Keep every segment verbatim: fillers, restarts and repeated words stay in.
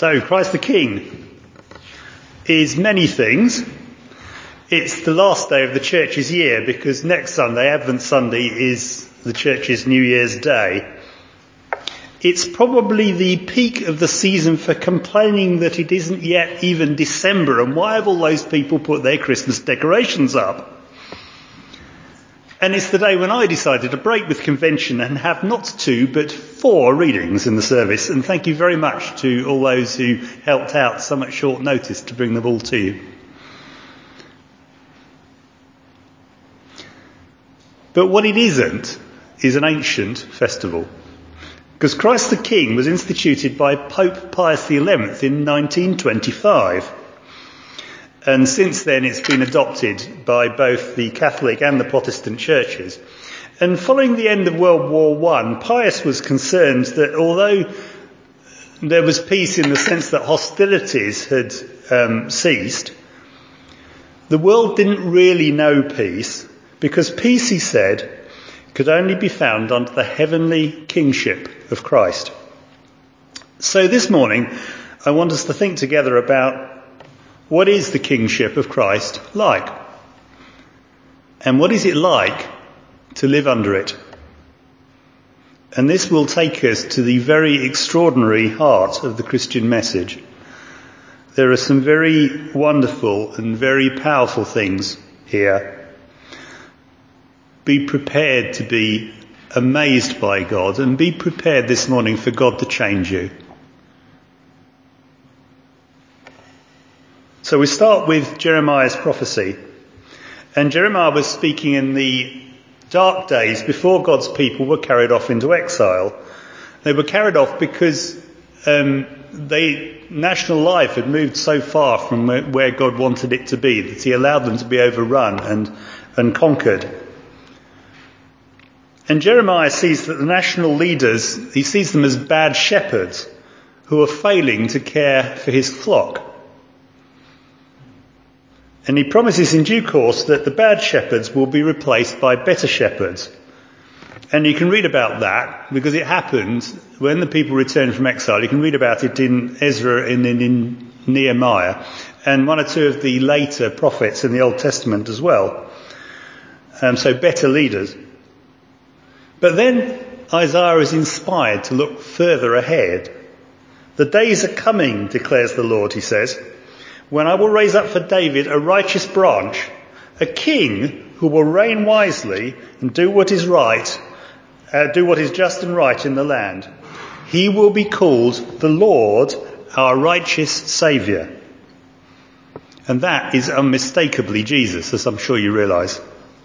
So, Christ the King is many things. It's the last day of the church's year because next Sunday, Advent Sunday, is the church's New Year's Day. It's probably the peak of the season for complaining that it isn't yet even December, and why have all those people put their Christmas decorations up? And it's the day when I decided to break with convention and have not two but four readings in the service, and thank you very much to all those who helped out so much short notice to bring them all to you. But what it isn't is an ancient festival. Because Christ the King was instituted by Pope Pius the eleventh in nineteen twenty-five. And since then it's been adopted by both the Catholic and the Protestant churches. And following the end of World War One, Pius was concerned that although there was peace in the sense that hostilities had um, ceased, the world didn't really know peace, because peace, he said, could only be found under the heavenly kingship of Christ. So this morning, I want us to think together about what is the kingship of Christ like? And what is it like to live under it? And this will take us to the very extraordinary heart of the Christian message. There are some very wonderful and very powerful things here. Be prepared to be amazed by God, and be prepared this morning for God to change you. So we start with Jeremiah's prophecy. And Jeremiah was speaking in the dark days before God's people were carried off into exile. They were carried off because um, they, national life had moved so far from where God wanted it to be that he allowed them to be overrun and, and conquered. And Jeremiah sees that the national leaders, he sees them as bad shepherds who are failing to care for his flock. And he promises in due course that the bad shepherds will be replaced by better shepherds. And you can read about that because it happened when the people returned from exile. You can read about it in Ezra and in, in Nehemiah and one or two of the later prophets in the Old Testament as well. Um, so better leaders. But then Isaiah is inspired to look further ahead. The days are coming, declares the Lord, he says, when I will raise up for David a righteous branch, a king who will reign wisely and do what is right, uh, do what is just and right in the land. He will be called the Lord, our righteous Saviour. And that is unmistakably Jesus, as I'm sure you realise.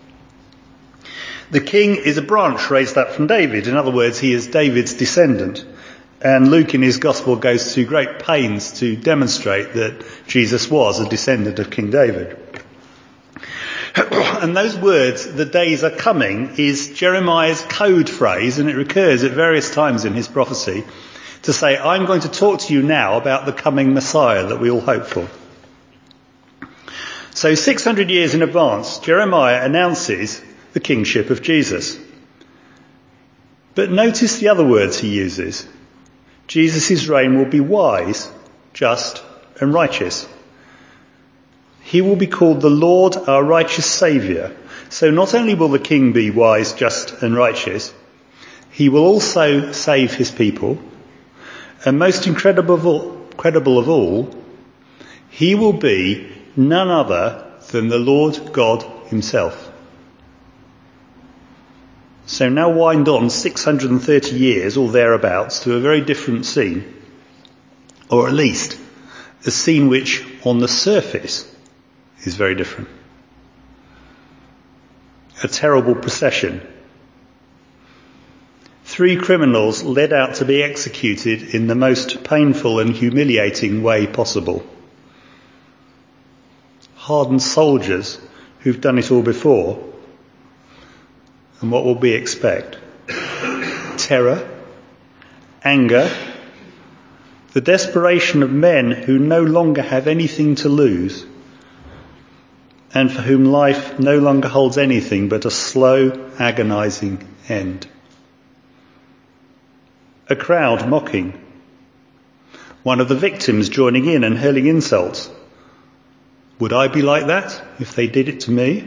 The king is a branch raised up from David. In other words, he is David's descendant. And Luke in his gospel goes to great pains to demonstrate that Jesus was a descendant of King David. And those words, the days are coming, is Jeremiah's code phrase, and it recurs at various times in his prophecy, to say, I'm going to talk to you now about the coming Messiah that we all hope for. So six hundred years in advance, Jeremiah announces the kingship of Jesus. But notice the other words he uses. Jesus' reign will be wise, just and righteous. He will be called the Lord, our righteous Saviour. So not only will the king be wise, just and righteous, he will also save his people. And most incredible of all, incredible of all, he will be none other than the Lord God himself. So now wind on six hundred thirty years or thereabouts to a very different scene, or at least a scene which on the surface is very different. A terrible procession. Three criminals led out to be executed in the most painful and humiliating way possible. Hardened soldiers who've done it all before. And what will we expect? Terror, anger, the desperation of men who no longer have anything to lose, and for whom life no longer holds anything but a slow, agonizing end. A crowd mocking. one of the victims joining in and hurling insults. Would I be like that if they did it to me?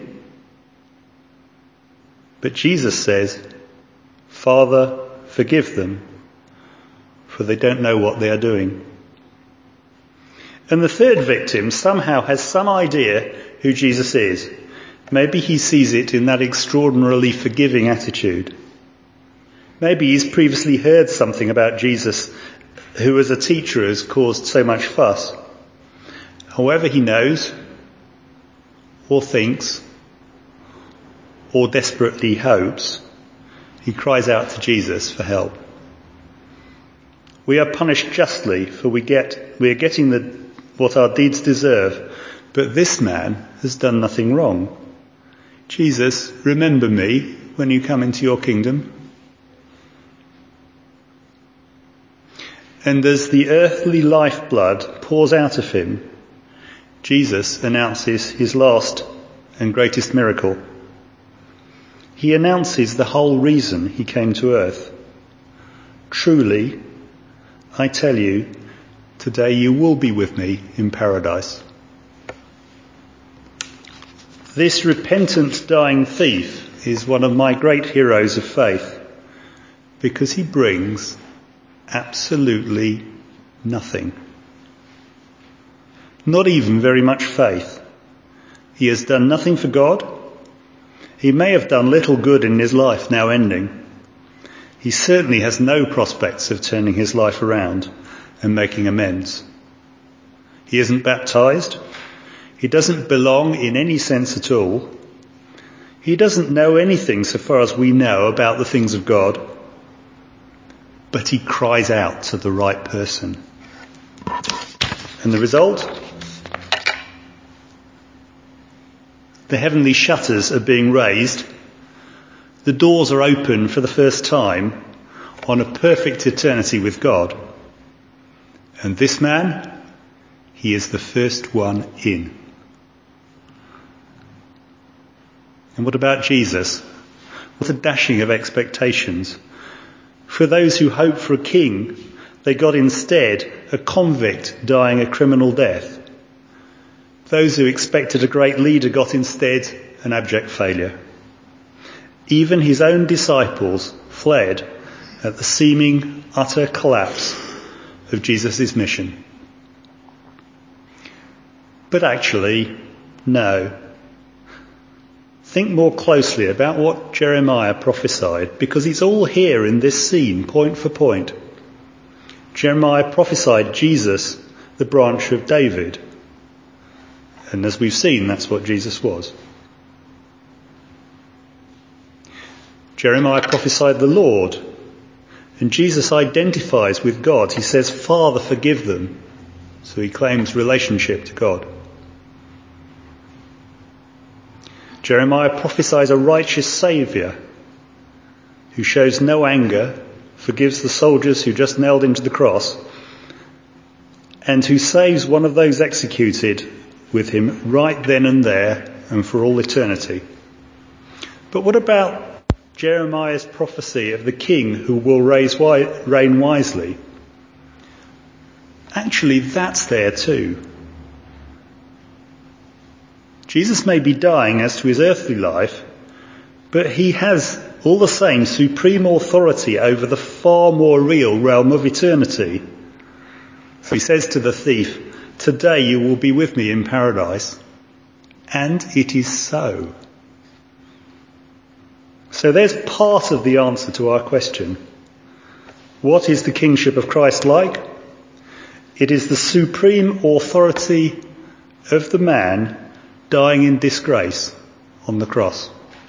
But Jesus says, Father, forgive them, for they don't know what they are doing. And the third victim somehow has some idea who Jesus is. Maybe he sees it in that extraordinarily forgiving attitude. Maybe he's previously heard something about Jesus, who as a teacher has caused so much fuss. However he knows, or thinks, or desperately hopes, he cries out to Jesus for help. We are punished justly, for we get we are getting the, what our deeds deserve, but this man has done nothing wrong. Jesus, remember me when you come into your kingdom. And as the earthly lifeblood pours out of him, Jesus announces his last and greatest miracle. He announces the whole reason he came to earth. Truly, I tell you, today you will be with me in paradise. This repentant dying thief is one of my great heroes of faith, because he brings absolutely nothing. Not even very much faith. He has done nothing for God. He may have done little good in his life now ending. He certainly has no prospects of turning his life around and making amends. He isn't baptized. He doesn't belong in any sense at all. He doesn't know anything, so far as we know, about the things of God. But he cries out to the right person. And the result? The heavenly shutters are being raised. The doors are open for the first time on a perfect eternity with God. And this man, he is the first one in. And what about Jesus? What a dashing of expectations. For those who hoped for a king, they got instead a convict dying a criminal death. Those who expected a great leader got instead an abject failure. Even his own disciples fled at the seeming utter collapse of Jesus' mission. But actually, no. Think more closely about what Jeremiah prophesied, because it's all here in this scene, point for point. Jeremiah prophesied Jesus, the branch of David. And as we've seen, that's what Jesus was. Jeremiah prophesied the Lord. And Jesus identifies with God. He says, Father, forgive them. So he claims relationship to God. Jeremiah prophesies a righteous Saviour who shows no anger, forgives the soldiers who just nailed him to the cross, and who saves one of those executed with him right then and there and for all eternity. But what about Jeremiah's prophecy of the king who will raise, reign wisely? Actually, that's there too. Jesus may be dying as to his earthly life, but he has all the same supreme authority over the far more real realm of eternity. So he says to the thief, today you will be with me in paradise. And it is so. So there's part of the answer to our question. What is the kingship of Christ like? It is the supreme authority of the man dying in disgrace on the cross.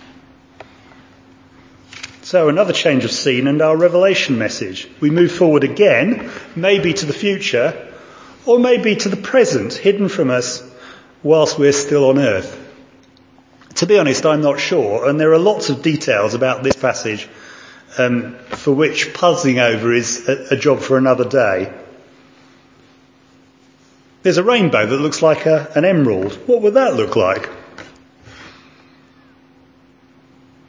So another change of scene and our revelation message. We move forward again, maybe to the future, or maybe to the present, hidden from us whilst we're still on earth. To be honest, I'm not sure, and there are lots of details about this passage um, for which puzzling over is a, a job for another day. There's a rainbow that looks like a, an emerald. What would that look like?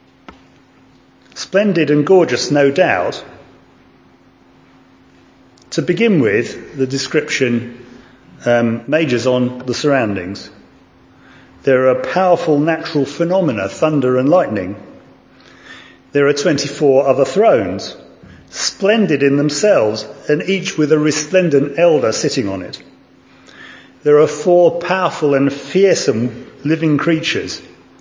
Splendid and gorgeous, no doubt. To begin with, the description um, majors on the surroundings. There are powerful natural phenomena, thunder and lightning. There are twenty-four other thrones, splendid in themselves, and each with a resplendent elder sitting on it. There are four powerful and fearsome living creatures.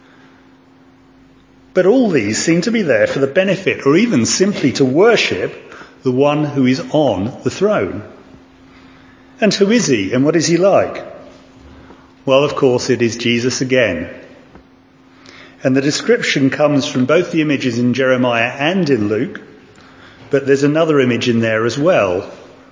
But all these seem to be there for the benefit, or even simply to worship, the one who is on the throne. And who is he, and what is he like? Well, of course, it is Jesus again. And the description comes from both the images in Jeremiah and in Luke, but there's another image in there as well.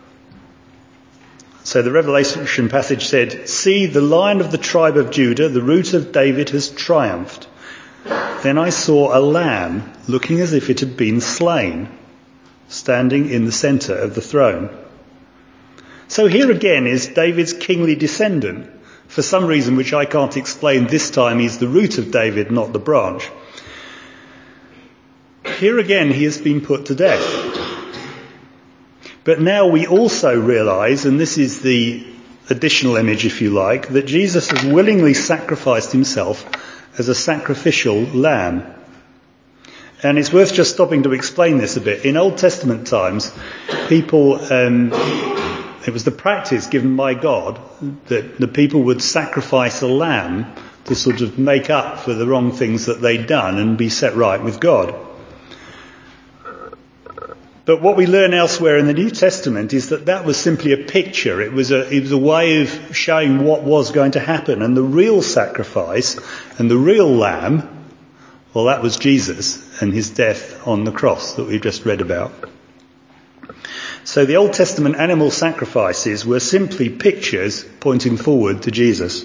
So the Revelation passage said, "See, the Lion of the tribe of Judah, the Root of David, has triumphed. Then I saw a lamb looking as if it had been slain, standing in the centre of the throne." So here again is David's kingly descendant. For some reason which I can't explain, this time he's the root of David, not the branch. Here again he has been put to death. But now we also realise, and this is the additional image if you like, that Jesus has willingly sacrificed himself as a sacrificial lamb. And it's worth just stopping to explain this a bit. In Old Testament times, people, um, it was the practice given by God that the people would sacrifice a lamb to sort of make up for the wrong things that they'd done and be set right with God. But what we learn elsewhere in the New Testament is that that was simply a picture. It was a, it was a way of showing what was going to happen. And the real sacrifice and the real lamb, well, that was Jesus and his death on the cross that we've just read about. So the Old Testament animal sacrifices were simply pictures pointing forward to Jesus.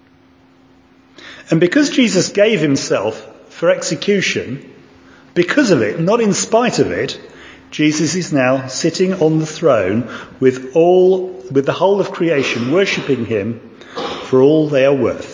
And because Jesus gave himself for execution, because of it, not in spite of it, Jesus is now sitting on the throne with all, with the whole of creation worshipping him for all they are worth.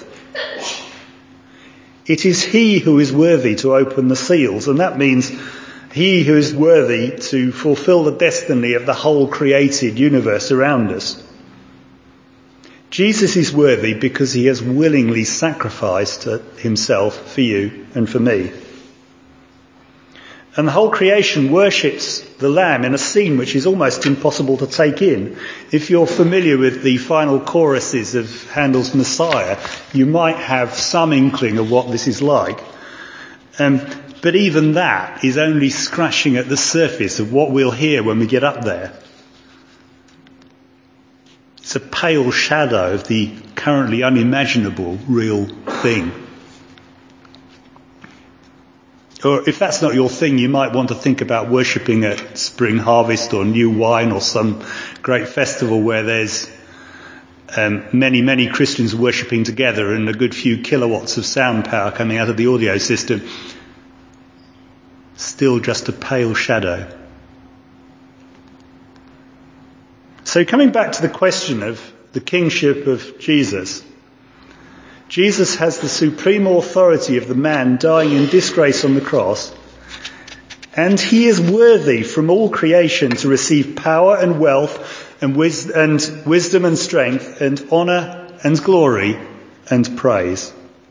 It is he who is worthy to open the seals, and that means he who is worthy to fulfill the destiny of the whole created universe around us. Jesus is worthy because he has willingly sacrificed himself for you and for me. And the whole creation worships the Lamb in a scene which is almost impossible to take in. If you're familiar with the final choruses of Handel's Messiah, you might have some inkling of what this is like. Um, but even that is only scratching at the surface of what we'll hear when we get up there. It's a pale shadow of the currently unimaginable real thing. Or if that's not your thing, you might want to think about worshipping at Spring Harvest or New Wine or some great festival where there's um, many, many Christians worshipping together and a good few kilowatts of sound power coming out of the audio system. Still just a pale shadow. So coming back to the question of the kingship of Jesus, Jesus has the supreme authority of the man dying in disgrace on the cross, and he is worthy from all creation to receive power and wealth and, wis- and wisdom and strength and honour and glory and praise.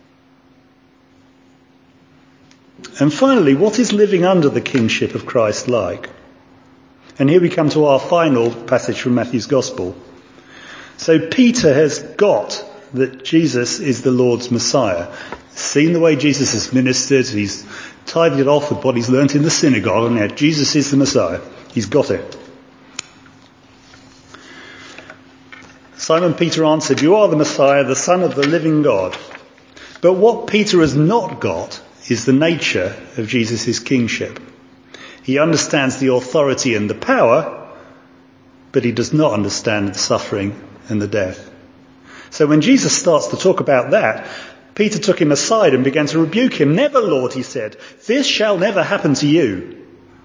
And finally, what is living under the kingship of Christ like? And here we come to our final passage from Matthew's Gospel. So Peter has got that Jesus is the Lord's Messiah. Seen the way Jesus has ministered, he's tidied it off with what he's learnt in the synagogue, and now Jesus is the Messiah. He's got it. Simon Peter answered, "You are the Messiah, the Son of the living God." But what Peter has not got is the nature of Jesus' kingship. He understands the authority and the power, but he does not understand the suffering and the death. So when Jesus starts to talk about that, Peter took him aside and began to rebuke him. "Never, Lord," he said, "this shall never happen to you."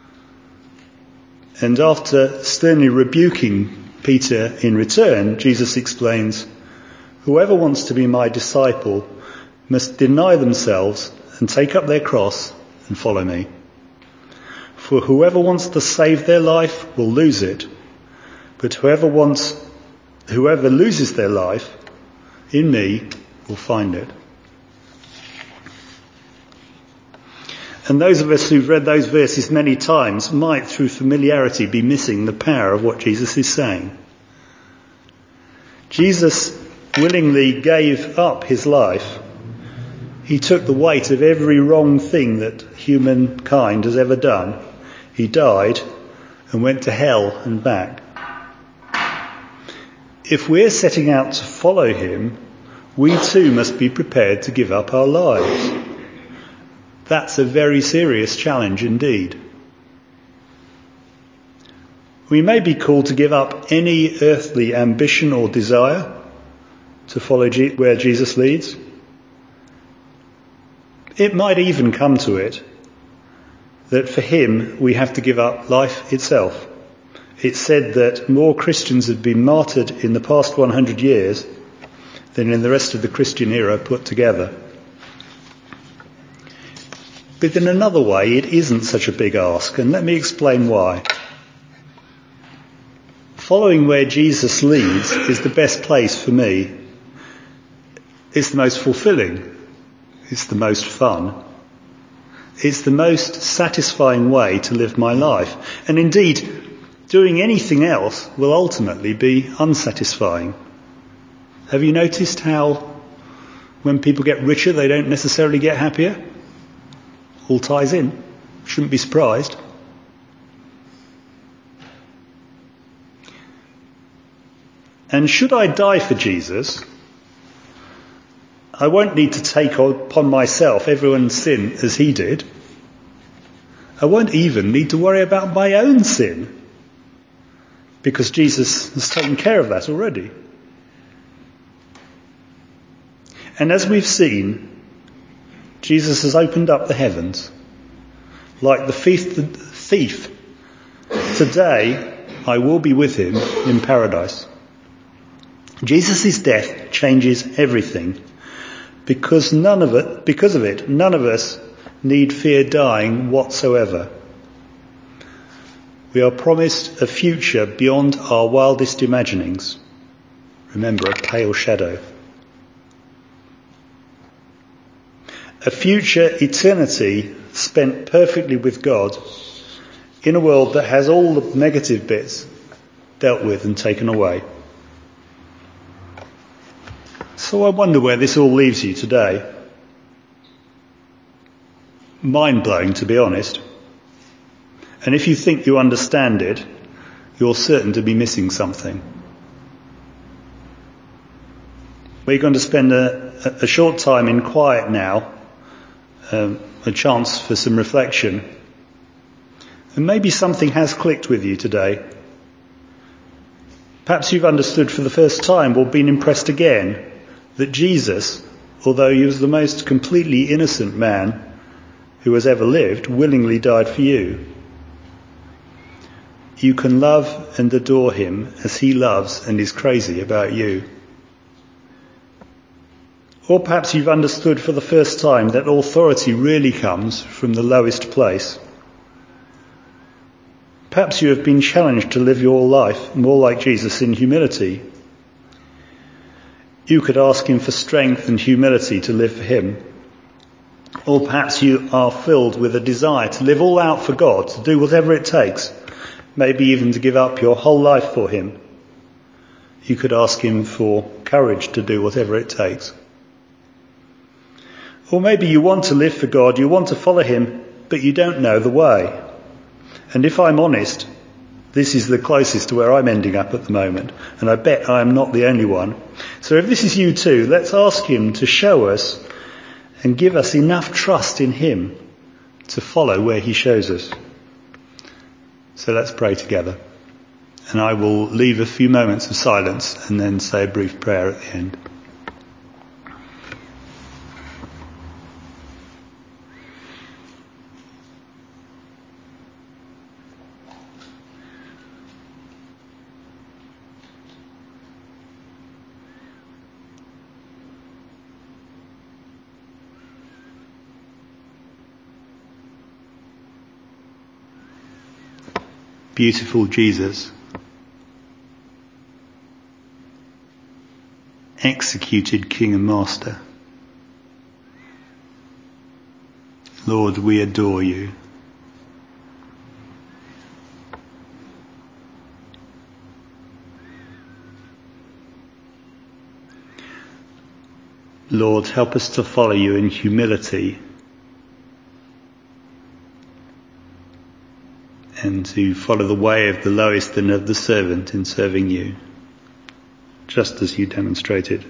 And after sternly rebuking Peter in return, Jesus explains, "Whoever wants to be my disciple must deny themselves and take up their cross and follow me. For whoever wants to save their life will lose it, But whoever wants, whoever loses their life in me will find it. And those of us who've read those verses many times might, through familiarity, be missing the power of what Jesus is saying. Jesus willingly gave up his life. He took the weight of every wrong thing that humankind has ever done. He died and went to hell and back. If we're setting out to follow him, we too must be prepared to give up our lives. That's a very serious challenge indeed. We may be called to give up any earthly ambition or desire to follow G- where Jesus leads. It might even come to it that for him we have to give up life itself. It's said that more Christians have been martyred in the past one hundred years than in the rest of the Christian era put together. But in another way, it isn't such a big ask, and let me explain why. Following where Jesus leads is the best place for me. It's the most fulfilling. It's the most fun. It's the most satisfying way to live my life. And indeed, doing anything else will ultimately be unsatisfying. Have you noticed how when people get richer, they don't necessarily get happier? All ties in. Shouldn't be surprised. And should I die for Jesus, I won't need to take upon myself everyone's sin as he did. I won't even need to worry about my own sin, because Jesus has taken care of that already. And as we've seen, Jesus has opened up the heavens. Like the thief, today I will be with him in paradise. Jesus' death changes everything. Because none of it, because of it, none of us need fear dying whatsoever. We are promised a future beyond our wildest imaginings. Remember, a pale shadow. A future eternity spent perfectly with God in a world that has all the negative bits dealt with and taken away. So I wonder where this all leaves you today. Mind-blowing, to be honest. And if you think you understand it, you're certain to be missing something. We're going to spend a, a short time in quiet now, um, a chance for some reflection. And maybe something has clicked with you today. Perhaps you've understood for the first time or been impressed again that Jesus, although he was the most completely innocent man who has ever lived, willingly died for you. You can love and adore him as he loves and is crazy about you. Or perhaps you've understood for the first time that authority really comes from the lowest place. Perhaps you have been challenged to live your life more like Jesus in humility. You could ask him for strength and humility to live for him. Or perhaps you are filled with a desire to live all out for God, to do whatever it takes, maybe even to give up your whole life for him. You could ask him for courage to do whatever it takes. Or maybe you want to live for God, you want to follow him, but you don't know the way. And if I'm honest, this is the closest to where I'm ending up at the moment, and I bet I am not the only one. So if this is you too, let's ask him to show us and give us enough trust in him to follow where he shows us. So let's pray together. And I will leave a few moments of silence and then say a brief prayer at the end. Beautiful Jesus, executed King and Master. Lord, we adore you. Lord, help us to follow you in humility and to follow the way of the lowest and of the servant in serving you, just as you demonstrated.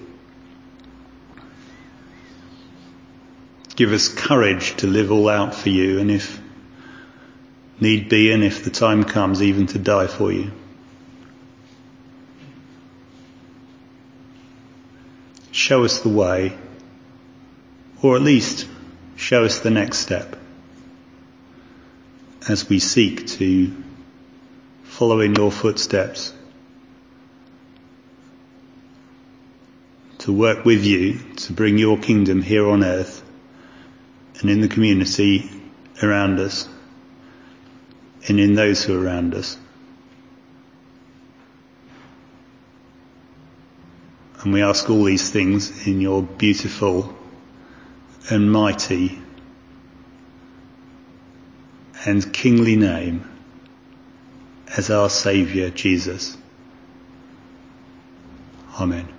Give us courage to live all out for you, and if need be, and if the time comes, even to die for you. Show us the way, or at least show us the next step as we seek to follow in your footsteps, to work with you to bring your kingdom here on earth and in the community around us and in those who are around us. And we ask all these things in your beautiful and mighty and kingly name as our Saviour Jesus. Amen.